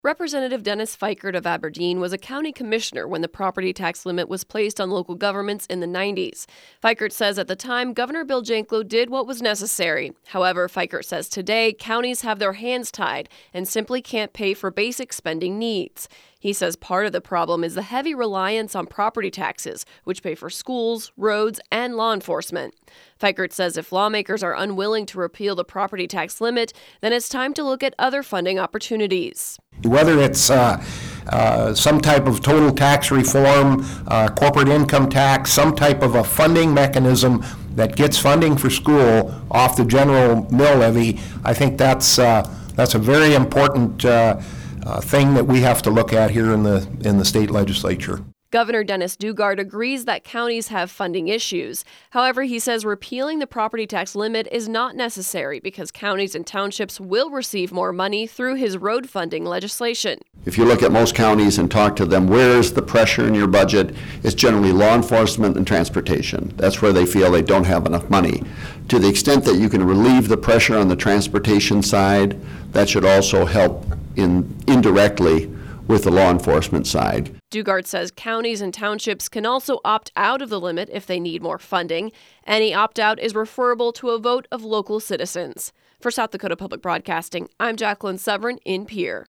Representative Dennis Fikert of Aberdeen was a county commissioner when the property tax limit was placed on local governments in the 90s. Fikert says at the time, Governor Bill Janklow did what was necessary. However, Fikert says today, counties have their hands tied and simply can't pay for basic spending needs. He says part of the problem is the heavy reliance on property taxes, which pay for schools, roads, and law enforcement. Fikert says if lawmakers are unwilling to repeal the property tax limit, then it's time to look at other funding opportunities. Whether it's some type of total tax reform, corporate income tax, some type of a funding mechanism that gets funding for school off the general mill levy, I think that's a very important thing that we have to look at here in the state legislature. Governor Dennis Daugaard agrees that counties have funding issues. However, he says repealing the property tax limit is not necessary because counties and townships will receive more money through his road funding legislation. If you look at most counties and talk to them, where's the pressure in your budget? It's generally law enforcement and transportation. That's where they feel they don't have enough money. To the extent that you can relieve the pressure on the transportation side, that should also help indirectly with the law enforcement side. Daugaard says counties and townships can also opt out of the limit if they need more funding. Any opt-out is referable to a vote of local citizens. For South Dakota Public Broadcasting, I'm Jacqueline Severin in Pierre.